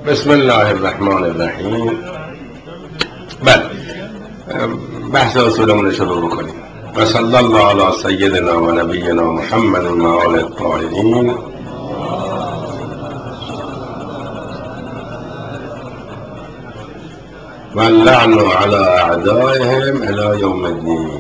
بسم الله الرحمن الرحیم. بله، بحث اصولمون شروع بکنیم. و صلی الله علی سیدنا و نبینا محمد و آل الطاهرین. و اللعن علی اعدائهم الی یوم الدین.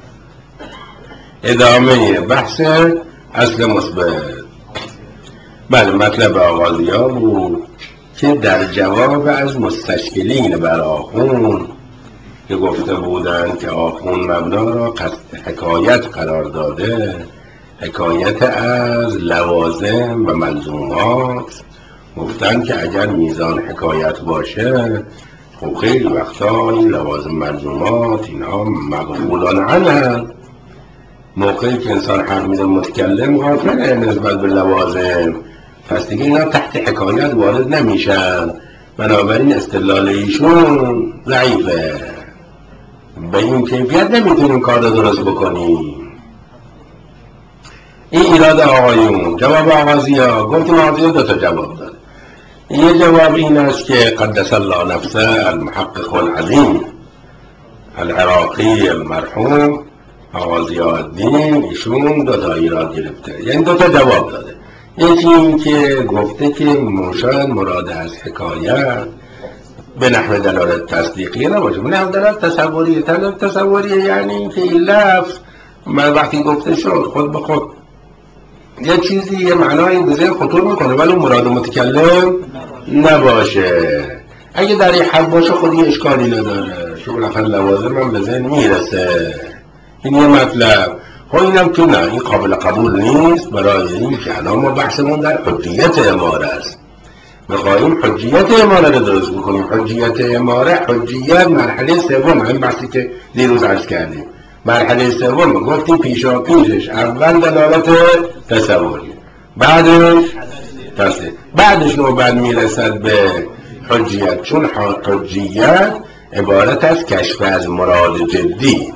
ادامه بحث اصل مثبت. بله، مطلب آغازیا بود که در جواب از مستشکلین بر آخون که گفته بودند که آخون مبنا را قصد حکایت قرار داده، حکایت از لوازم و ملزومات، گفتند که اگر میزان حکایت باشه خب خیلی وقتا این لوازم ملزومات اینها مغفولان عنه. موقعی که انسان حرف میزن متکلم غافله نسبت به لوازم، پس دیگه اینا تحت حکایت وارد نمیشن، بنابراین استدلال ایشون ضعیفه. به این کیفیت نمیتونیم کار رو درست بکنیم. این ایراد آقایون. جواب آغازیا گفتیم آغازیا دو تا جواب داد. یه جواب این است که قدس الله نفسه المحقق العظیم العراقی المرحوم آغازیا الدین، ایشون دو تا ایراد گرفته، یعنی دو تا جواب داده. یکی این که گفته که شاید مراد از حکایت به نحو دلالت تصدیقیه نباشه، به نحو دلالت تصوریه. تصوریه یعنی این که این لفظ من وقتی گفته شد خود به خود یه چیزی یه معنایی به ذهن خطور میکنه ولی مراد متکلم نباشه. اگه در این حد باشه خود یه اشکالی نداره، چون بالاخره لوازم هم به ذهن میرسه. این یه مطلب. خب اینم که نه، این قابل قبول نیست، برای این که الان ما بحثمون در حجیت اماره است. میخواییم حجیت اماره رو درست بکنیم. حجیت اماره، حجیت مرحله سوم، همین بحثی که دیروز عرض کردیم. مرحله سوم گفتیم پیشا پیشش اول دلالت تصوری، بعدش تصدیق، بعدش نوبت میرسد به حجیت، چون حجیت عبارت از کشف از مراد جدی.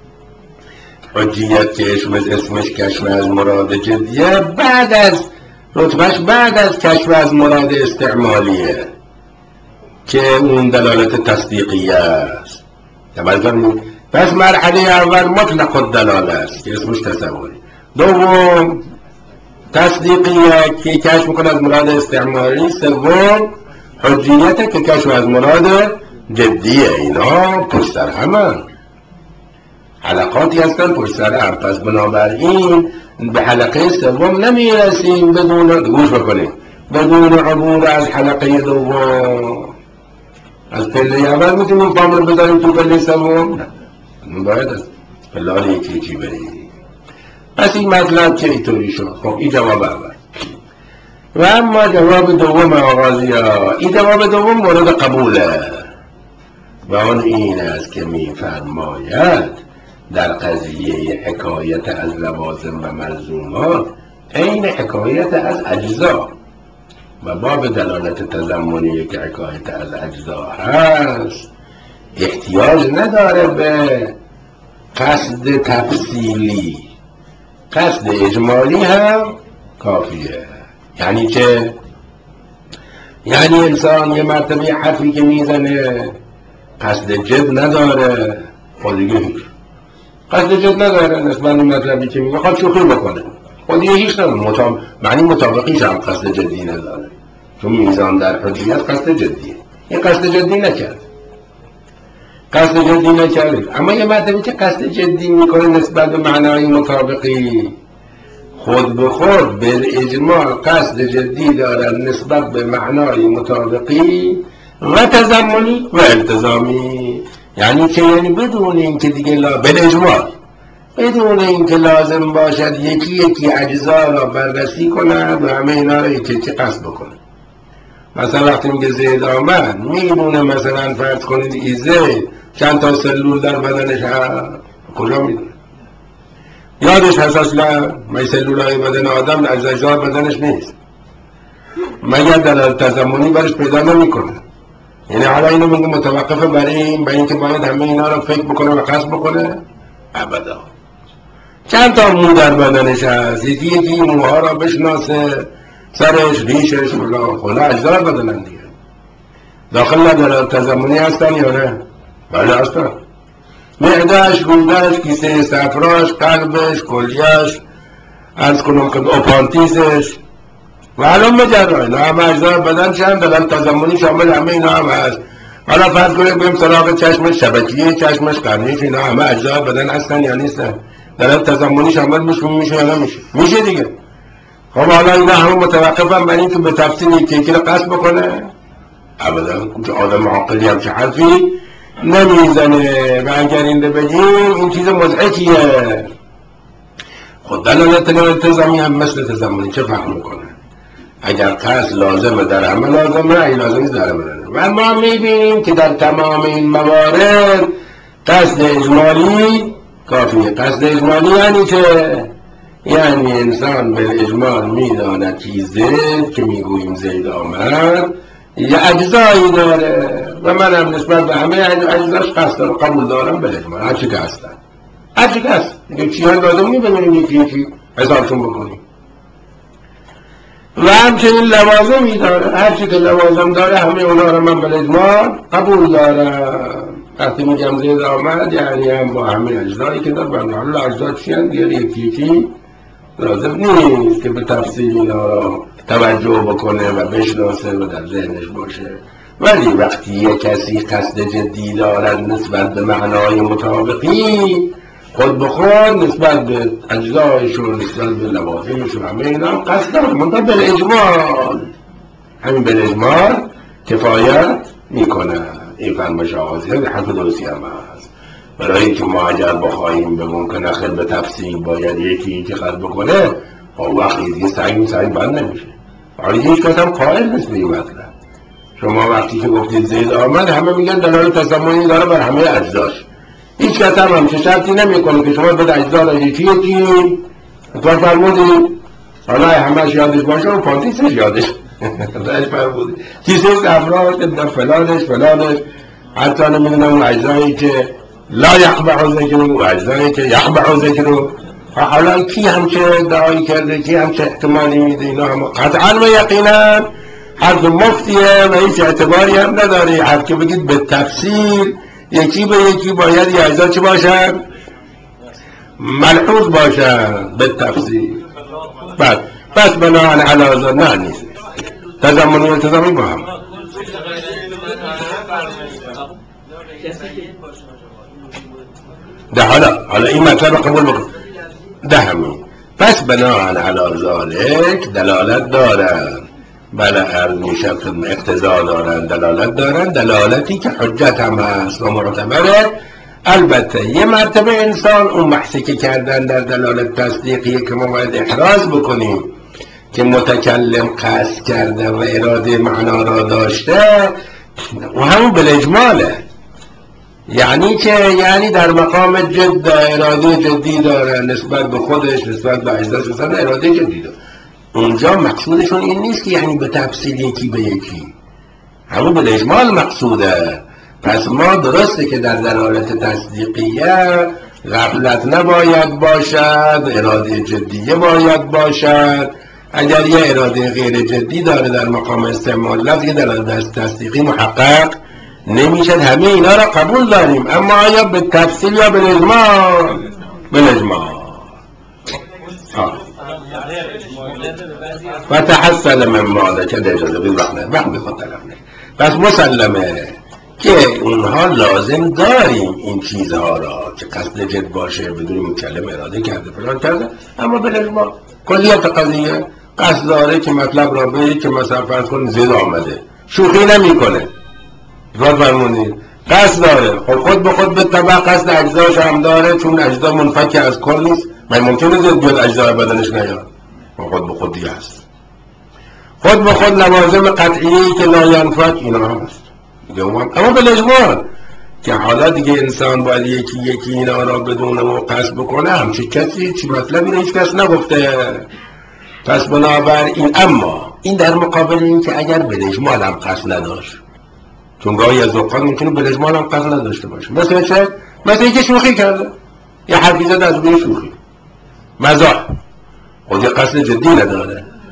حجیت که اسمش کشف از مراد جدیه، بعد از رتبهش بعد از کشف از مراد استعمالیه که اون دلالت تصدیقیه است. پس مرحله اول مطلق الدلاله است که اسمش تصوری، دوم تصدیقیه که کشف میکنه از مراد استعمالی، سوم حجیت که کشف از مراد جدیه. اینا پشت سر همه حلقاتی هستن پشت سر هم. پس بنابراین به حلقه سوم نمیرسیم بدون گوش بکنیم، بدون عبور از حلقه دوم. از پله اول میتونیم پام رو بذاریم تو پله سوم؟ نه، باید از پله یکی بریم. پس این مطلب که اینطوری شد. خب این جواب اول. و اما جواب دوم آغازیا، این جواب دوم مورد قبوله و اون این است که میفرماید در قضیه حکایت از لوازم و ملزومات عین حکایت از اجزا و باب دلالت تضمنی که حکایت از اجزا هست احتیاج نداره به قصد تفصیلی، قصد اجمالی هم کافیه. یعنی چه؟ یعنی انسان یه مرتبه حرفی که میزنه قصد جد نداره، خود دیگه هیچ قصد جد نداره نسبت به مطلبی که میگه، خواهد شوخی بکنه، خود دیگه هیچ نداره، معنی مطابقیش هم قصد جدی نداره، چون میزان در حجیت قصد جدیه. این قصد جدی نکرد، قصد جدی نکرد. اما یه مرتبه که قصد جدی میکنه نسبت به معنای مطابقی، خود به خود به اجماع قصد جدی دارن نسبت به معنای مطابقی و تضمنی و التزامی. یعنی که یعنی بدون این که دیگه بالاجماع، بدون این که لازم باشد یکی یکی اجزا را بررسی کنند و همه اینا را یکی یکی قصد بکنند. مثلا وقتی میگه زید آمد، میدونه مثلا فرض کنید این زید چند تا سلول در بدنش هست، کجا میدونه؟ یادش هست اصلا؟ ما سلول های بدن آدم از اجزا بدنش نیست، مگر در تضمنی برش پیدا نمیکنه. یعنی حالا اینو میگه متوقفه برای این که باید همه اینا رو فکر بکنه و قصد بکنه؟ ابدا. چند تا مو در بدنش هست، یکی موها را بشناسه، سرش، ریشش، خلا اجزا بدنن دیگه. داخل دلالت تضمنی هستن یا نه؟ بله هستن. معدهش، رودهش، کیسه صفراش، قلبش، کلیهش، عرض کنم که آپانتیزش و الان مجرد اینا همه اجزای بدن چند دلالت تضمنی شامل همه اینا هم هست. حالا فرض کنیم بریم سراغ چشمش، شبکیه چشمش، قرنیش، اینا همه اجزای بدن هستن یا نیستن؟ دلالت تضمنی شامل میشه یا نمیشه؟ میشه دیگه. خب حالا اینا همه متوقفن بر این که به تفصیل یکی رو قصد بکنه؟ ابدا. کجا آدم عاقلی همچه حرفی نمیزنه. و اگر این رو بگیم این چیز مضحکیه. خود دلالت التزامی هم مثل تضمنی چه فهم میکنه؟ اگر قصد لازمه در همه لازمه، اگه لازم نیست در همه لازمه. و ما میبینیم که در تمام این موارد قصد اجمالی کافیه. قصد اجمالی یعنی که یعنی انسان به اجمال میداند چیزه که میگوییم زید آمد یه اجزایی داره و من هم نسبت به همه اجزاش قصد دارم، قبول دارم به اجمال هرچی که هستن. هرچی که هست دیگه چی هم لازم میبینیم یکی حسابشون بکنیم. و همچنین لوازمی داره، هرچی که لوازم داره همه اونا رو من به اجمال قبول دارم. وقتی میگم زید آمد یعنی هم با همه اجزایی که دارم. حالا اجزا چی هم دیگه یکی لازم نیست که به تفصیل اینا را توجه بکنه و بشناسه و در ذهنش باشه. ولی وقتی یک کسی قصد جدی دارد نسبت به معنای مطابقی خود به خود نسبت به اجزایش و نسبت به لوازمش و همه اینا قصد دارد، منتها بالاجمال. همین بالاجمال کفایت میکنه. این فرمایش آغازی ها حرف درستی هم هست. برای اینکه ما اگر بخواهیم به ممکن اخر به تفصیل باید یکی که قصد بکنه خب وقتی دیگه سعی بند نمیشه. حالا هیچ کس هم قائل نیست به این مطلب. شما وقتی که گفتید زید آمد همه میگن دلالت تضمنی داره بر همه اجزاش. هیچ کس هم همچه شرطی نمیکنه که شما به اجزا را یکی تو فرمودید حالا همش یادش باشه و پانتیسش یادش داشت فرمودید کیسه افراد فلانش حتی نمیدونم اون اجزایی که لا یقبع ذکر و اجزایی که یقبع ذکر. حالا کی همچه دعایی کرده، کی همچه احتمالی میده؟ اینا هم قطعا و یقینا حرف مفتیه و هیچ اعتباری هم نداره. حرف که بگید به تفصیل یکی به یکی باید یه اجزا چه باشن؟ ملحوظ باشن به تفصیل. بس بناهن علاوه نه نیست تضمنی و التزامی با هم. ده حالا این مطلب قبول بکن ده همین. پس بناهن علی ذالک دلالت دارن. بله عرض میشد اقتضا دارن، دلالت دارن، دلالتی که حجت هم هست و معتبره. البته یه مرتبه انسان اون بحثی که کردن در دلالت تصدیقیه که ما باید احراز بکنیم که متکلم قصد کرده و اراده معنا را داشته و همون بالاجماله. یعنی در مقام جد اراده جدی داره نسبت به خودش، نسبت به اجزاش، نسبت به اراده جدی داره. اونجا مقصودشون این نیست که یعنی به تفصیل یکی به یکی، همون بالاجمال مقصوده. پس ما درسته که در دلالت تصدیقیه غفلت نباید باشد، اراده جدیه باید باشد. اگر یه اراده غیر جدی داره در مقام استعمال لفظ، یه دلالت تصدیقی محقق نمیشد. همه اینا را قبول داریم، اما آیا به تفصیل یا بالاجمال؟ بالاجمال. و تحصل من ماده که اجازه بید وقت میخواد طلب نه. پس مسلمه که اونها لازم داریم این چیزها را که قصد جد باشه، بدون مکلم اراده کرده فلان کرده، اما بالاجمال کلیت قضیه قصد داره که مطلب را بگه که مثلا فرض کنید زید آمده، شوخی نمی کنه. راست فرمونید قصد داره. خود به خود به طبع قصد اجزاش هم داره، چون اجزا منفک از کل نیست. من ممکنه زید بیاد اجزا بدنش نیاد، خود به خود دیگه هست. خود به خود لوازم قطعیه‌ای که لا ینفک اینا هم هست. اما بالاجمال که حالا دیگه انسان باید یکی اینا را بدونه و قصد بکنه، همچه کسی چی مطلبی هیچ کس نگفته. پس بنابراین اما این در مقابل این که اگر بالاجمال هم قصد نداشت، چون گاهی از اوقات ممکنه بالاجمال هم قصد نداشته باشه. مثلا چه؟ مثلا اینکه شوخی کرده، یه حرفی زد از روی شوخی، مزاح، خود یه قصد جدی نداره.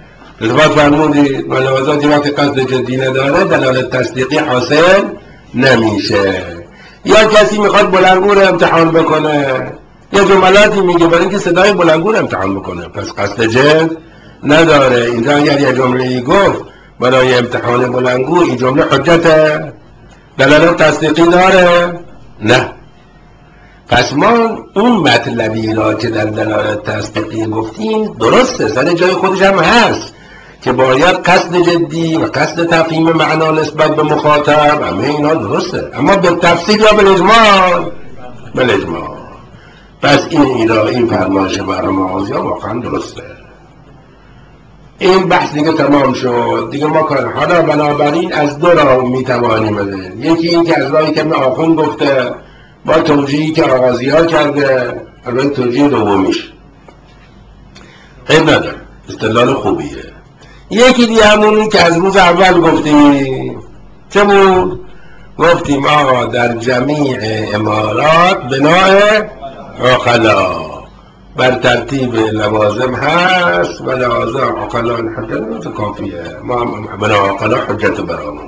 التفات فرمودید ملاحظاتی وقتی قصد جدی نداره دلالت تصدیقی حاصل نمیشه. یا کسی میخواد بلندگو رو امتحان بکنه یا جملاتی میگه برای اینکه صدای بلندگو رو امتحان بکنه، پس قصد جد نداره. اینجا اگر یه جمله گفت برای امتحان بلندگو، این جمله حجت دلالت تصدیقی داره؟ نه. پس ما اون مطلبی را که در دلالت تصدیقی گفتیم درسته، سر جای خودش هم هست که باید قصد جدی و قصد تفهیم معنا نسبت به مخاطب، همه اینا درسته، اما به تفصیل یا بالاجمال؟ بالاجمال. پس این فرمایش برام آغازیا واقعا درسته. این بحث دیگه تمام شد دیگه. ما کار حالا بنابراین از دو راه میتوانیم بده. یکی این که از راهی که آخوند گفته با توجیهی که آغازی ها کرده، البته توجیه دومیش عیب نداره، استدلال خوبیه. یکی دیگه همونی که از روز اول گفتیم. چه بود؟ گفتیم آقا در جمیع امارات بنای عقلا بر ترتیب لوازم هست و لازم عقلا حجت کافیه، ما بنا عقلا حجت برامون.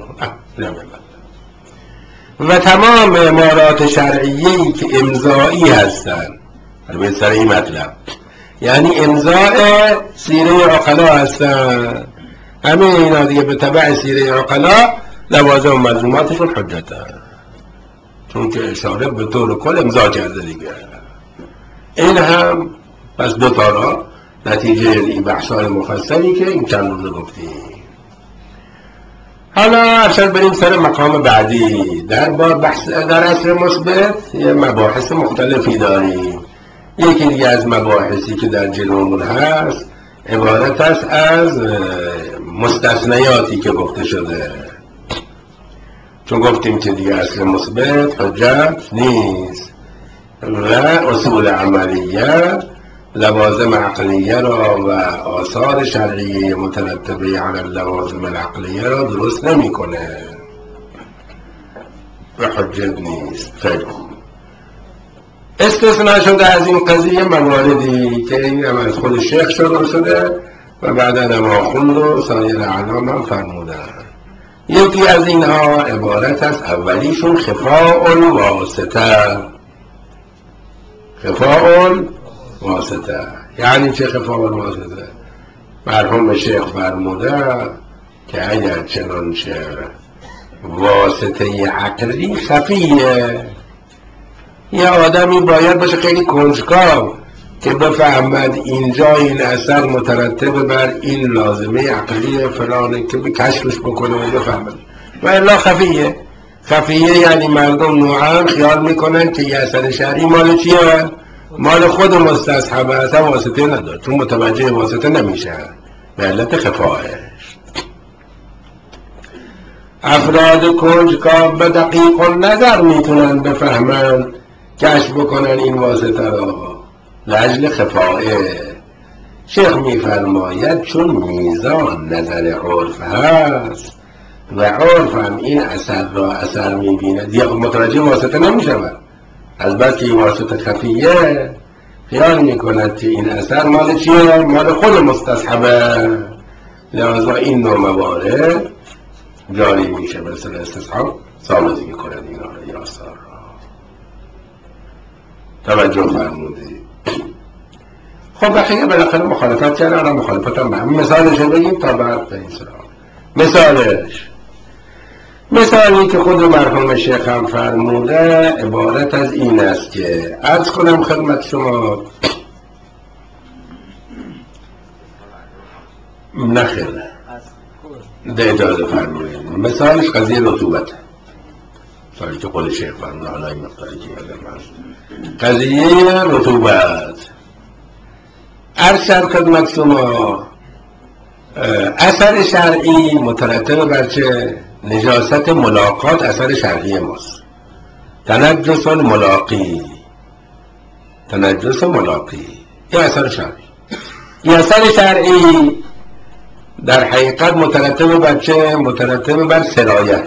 و تمام امارات شرعیه‌ای که امضایی هستن، به سر این مطلب یعنی امضاء سیره عقلا هستن، همه اینا دیگه به تبع سیره عقلا لوازم و ملزوماتشون حجت هست، چون که اشاره به طور کل امضا کرده دیگه. این هم پس دو تا را نتیجه این بحث‌های مفصلی که این چند روز گفتیم. حالا ارشد بریم سر مقام بعدی. در بحث در عصر مثبت یه مباحث مختلفی داریم. یکی دیگه از مباحثی که در جلومون هست عبارت است از مستثنیاتی که گفته شده، چون گفتیم که دیگه اصل مثبت حجت نیست و اصول عملیه لوازم عقلیه را و آثار شرعیه مترتبه علی اللوازم العقلیه را درست نمی کنه و حجت نیست. خیلی استثناء شده از این قضیه مواردی که این هم از خود شیخ شده و بعدا هم آخوند و سایر اعلام هم فرمودن. یکی از اینها عبارت است اولیشون خفاء الواسطه. خفاء الواسطه یعنی چه خفاء الواسطه؟ مرحوم شیخ فرموده که اگر چنانچه واسطه عقلی خفیه، یه آدمی باید باشه خیلی کنجکاو که بفهمد اینجا این اثر مترتب بر این لازمه عقلی فلانه که به کشفش بکنه و بفهمد، و الا خفیه. خفیه یعنی مردم نوعا خیال میکنن که یه اثر شرعی مال چیه؟ مال خود مستصحبه، اصلا واسطه نداره، چون متوجه واسطه نمیشه به علت خفایش. افراد کنجکاو به دقیق النظر میتونن بفهمن، کشف بکنن این واسطه را لاجل خفائه. شیخ میفرماید چون میزان نظر عرف هست و عرف هم این اثر را اثر میبیند یا متوجه واسطه نمیشود، از بس که این واسطه خفیه خیال میکند که این اثر مال چیه؟ مال خود مستصحبه. لذا این نوع موارد جاری میشه به سر استصحاب ثابت میکنند اینا را یا اثر را. توجه فرمودید. خب بخیه بالاخره مخالفت کردن، الان مخالفت هم هم مثالش رو بگیم تا بعد به این سلام. مثالی که خود مرحوم شیخ هم فرموده عبارت از این است که عرض کنم خدمت شما. نخیر ده اجازه فرمودید. مثالش قضیه رطوبت، مثالی که خود شیخ فرموده، حالا این مقداری که یادم هست قضیه رطوبت. عرض خدمت شما اثر شرعی مترتب بر چه؟ نجاست ملاقات اثر شرعی ماست. تنجس ملاقی، تنجس ملاقی این اثر شرعی. این اثر شرعی در حقیقت مترتب بر چه؟ مترتب بر سرایت.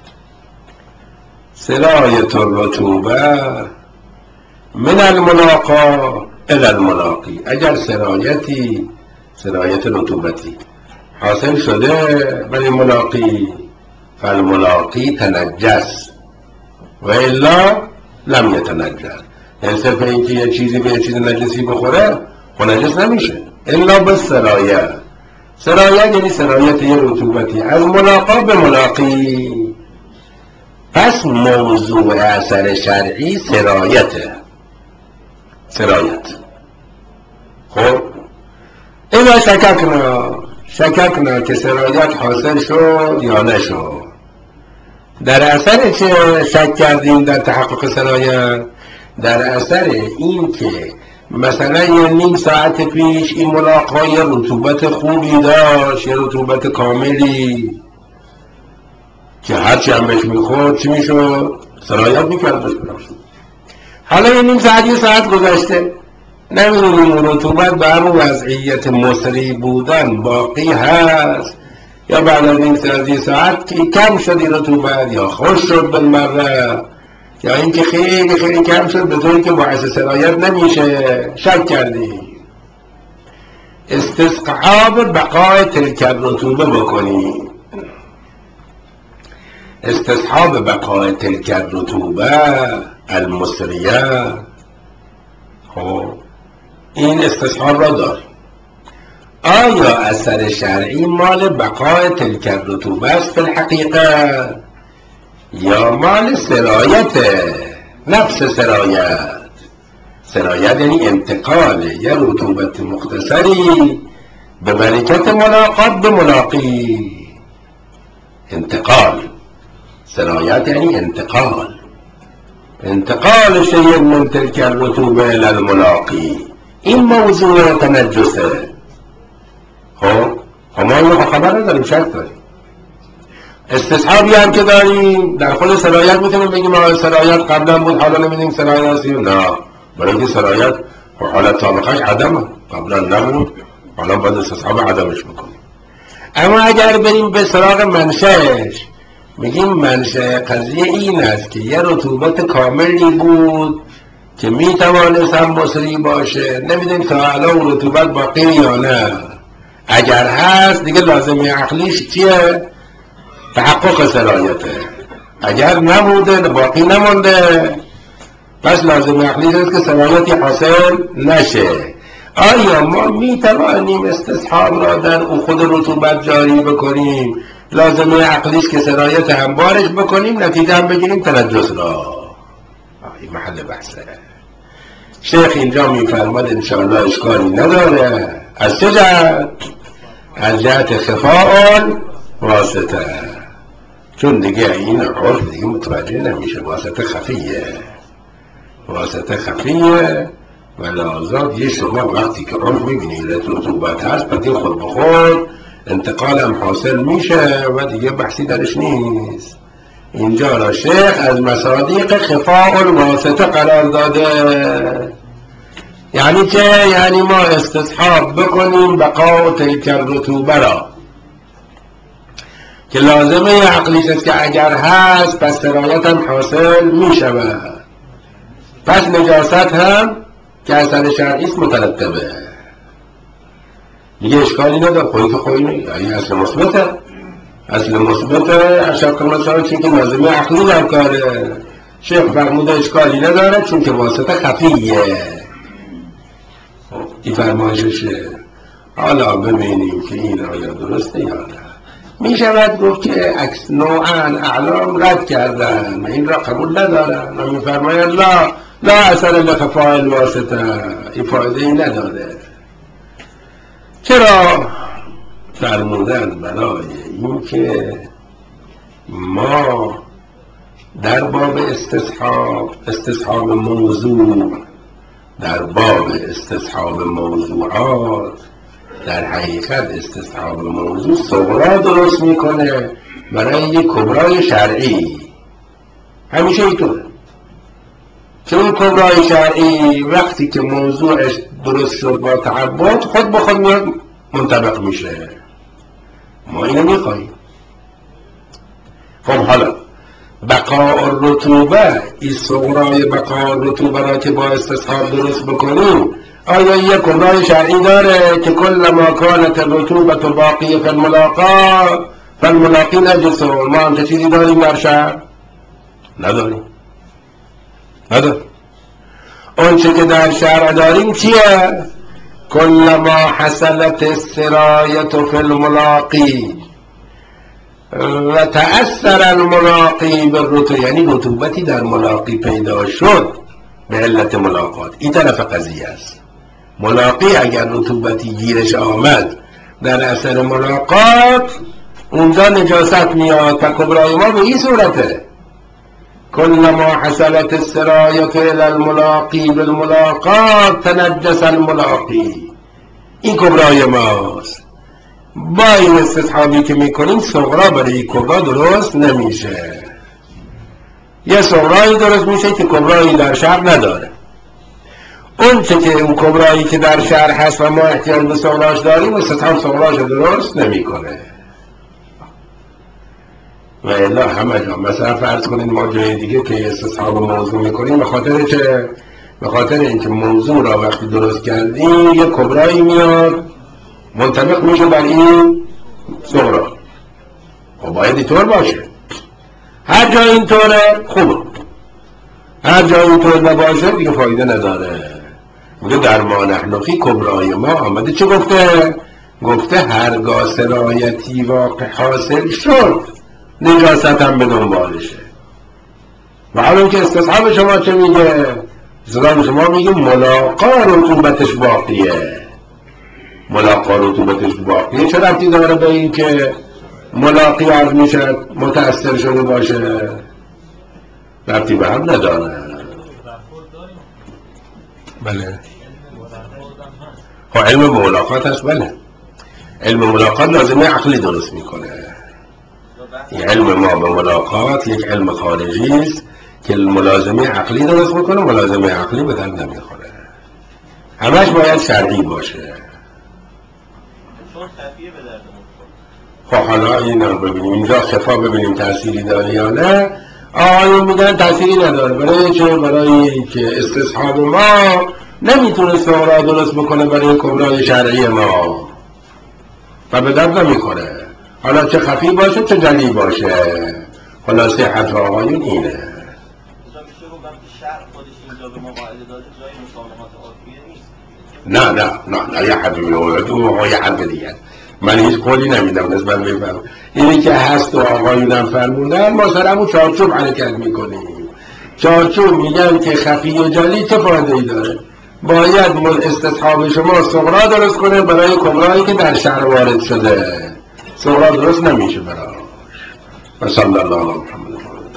سرایت الرطوبه من الملاقا الى الملاقی. اگر سرایت رطوبتی حاصل شده برای ملاقی، فالملاقی تنجس و الا لم یتنجس. یعنی صرف اینکه یه چیزی به یه چیز نجسی بخوره نجس نمیشه الا به سرایت. سرایت یعنی سرایت یه رطوبتی از ملاقا به ملاقی. پس موضوع اثر شرعی سرایته. سرایت. خب اذا شککنا که سرایت حاصل شد یا نشد. در اثر چه شک کردیم در تحقق سرایت؟ در اثر این که مثلا یه نیم ساعت پیش این ملاقا یه رطوبت خوبی داشت، یه رطوبت کاملی که هرچی هم بهش میخورد چی میشد؟ سرایت میکرد بهش براشد. حالا یه نیم ساعت یه ساعت گذشته، نمیدونیم اون رطوبت به همون وضعیت مصری بودن باقی هست یا بعد از این ساعت کم شد این رطوبت یا خوش شد بالمره یا اینکه خیلی خیلی کم شد به طوری که باعث سرایت نمیشه. شک کردیم. استصحاب بقای تلک الرطوبه بکنیم. استصحاب بقای تلک الرطوبه المصریه. خب این استصحاب را داریم. آیا اثر شرعی مال بقای تلک الرطوبه است فی الحقیقه یا مال سرایت؟ نفس سرایت. سرایت یعنی انتقال یه رطوبت مختصری به برکت ملاقات به ملاقی. انتقال. سرایت یعنی انتقال شیء من تلک الرطوبه الى الملاقی. این موضوع تنجسه. خب ما اینو خبر نداریم، شک داریم. استصحابی هم که داریم در خود سرایت میتونیم بگیم سرایت قبلا بود حالا نمیدونیم سرایت هستیم. نه، برای اینکه سرایت حالت سابقش عدمه، قبلا نبود، حالا باید استصحاب عدمش بکنیم. اما اگر بریم به سراغ منشأش، میگیم منشأ قضیه این است که یه رطوبت کاملی بود که میتوانست هم مصری باشه، نمیدونیم تا الان اون رطوبت باقی یا نه. اگر هست دیگه لازمه عقلیش چیه؟ تحقق سرایته. اگر نبوده باقی نمونده پس لازم عقلیش است که سرایتی حاصل نشه. آیا ما میتوانیم استصحاب را در او خود رطوبت جاری بکنیم، لازمه عقلیش که سرایت هم بارش بکنیم، نتیجه هم بگیریم تنجس را؟ این محل بحثه. شیخ اینجا میفرماد انشاءالله اشکالی نداره. از چه جهت؟ از جهت خفاء واسطه. چون دیگه این عرف دیگه متوجه نمیشه. واسطه خفیه و لازم یه شما وقتی که عرف میبینید رطوبت هست پدی خود بخود انتقال هم حاصل میشه و دیگه بحثی درش نیست. اینجا را شیخ از مصادیق خفاء الواسطه قرار داده. یعنی چه؟ یعنی ما استصحاب بکنیم بقاء تلک الرطوبه را که لازمه عقلیش است که اگر هست پس سرایت هم حاصل می شود. پس نجاست هم که اثر شرعی است مترتبه. دیگه اشکالی نداره. خودی یعنی اصل مثبته اشک مثلا چون که لازمه عقلی در کاره. شیخ فرموده اشکالی نداره چون که واسطه خفیه. این فرمایششه. حالا ببینیم که این آیا درسته یا نه. می شود گفت که نوعاً اعلام رد کردن این را قبول ندارن و می فرماید لا اثر لخفاء الواسطه. این فایده ای نداره. چرا؟ فرمودن برای این که ما در باب استصحاب موضوع، در باب استصحاب موضوعات، در حقیقت استصحاب موضوع صغرا درست میکنه برای یک کبرای شرعی. همیشه اینطوره. چون کبرای شرعی وقتی که موضوعش درست شد با تعبد خود به خود میاد منطبق میشه. ما اینو میخواییم. خب حالا بقاء الرطوبه، این صغرای بقاء الرطوبه را که با استصحاب درست بکنیم، آیا یک کبرای شرعی داره که کل ما کانت الرطوبة باقیه فی الملاقات فالملاقی نجس؟ ما هم چیزی داریم در شرع؟ نداریم. اون چه که در شرع داریم چیه؟ کل ما حصلت السرایت فی الملاقی و تأثر الملاقی بالرطوبة، یعنی رطوبتی در ملاقی پیدا شد به علت ملاقات. این طرف قضیه است. ملاقی اگر رطوبتی گیرش آمد در اثر ملاقات، اونجا نجاست میاد. و کبرای ما به این صورته: کل ما حصلت السرایت الى الملاقی بالملاقات تنجس الملاقی. این کبرای ماست. با این استصحابی که میکنیم صغرا برای این کبرا درست نمیشه. یه صغرایی درست میشه که کبرایی در شرع نداره. اون چه که اون کبرایی که در شرع هست و ما احتیاج به صغراش داریم، استصحاب صغراش درست نمیکنه. و الا همه جا مثلا فرض کنید ما جای دیگه که استصحاب موضوع میکنیم، به خاطر اینکه موضوع را وقتی درست کردیم یه کبرایی میاد منطبق میشه بر این صغرا. خب باید اینطور باشه. هر جا اینطوره خوبه، هر جا اینطور نباشه دیگه فایده نداره. میگه در ما نحنفی کبرای ما آمده چه گفته؟ گفته هرگاه سرایتی واقع حاصل شد نجاست هم به دنبالشه. و حالا که استصحاب شما چه میگه؟ استصحاب شما میگه ملاقا رطوبتش باقیه. ملاقا رطوبتش باقیه چه ربطی داره به این که ملاقی عرض میشه متأثر شده باشه؟ ربطی به هم نداره. بله خب علم ملاقات هست. بله علم ملاقات لازمه عقلی درست میکنه. این علم ما به ملاقات یک علم خارجی است که ملازمه عقلی درست میکنه. ملازمه عقلی به درد نمیخوره، همش باید شرعی باشه. خب حالا این رو ببینیم اینجا خفا، ببینیم تأثیری داره یا نه. آقایون میگن تأثیری نداره. برای چه؟ برای اینکه استصحاب ما نمیتونه صغرا درست بکنه برای کبرای شرعی ما و به درد نمیخوره، حالا چه خفی باشه چه جلی باشه. خلاصه حرف آقایون اینه. نه یه حرف میورد او یه حرف دیگه. من هیچ قولی نمیدم نسبت بفرم. اینی که هست و آقایونم فرموندن ما سرمو چارچوب حرکت میکنیم. چارچوب میگن که خفی و جلی چه فایده ای داره؟ باید استصحاب شما صغرا درست کنه برای کبرایی که در شهر وارد شده. صغرا درست نمیشه براش. و صلی الله علیه محمد.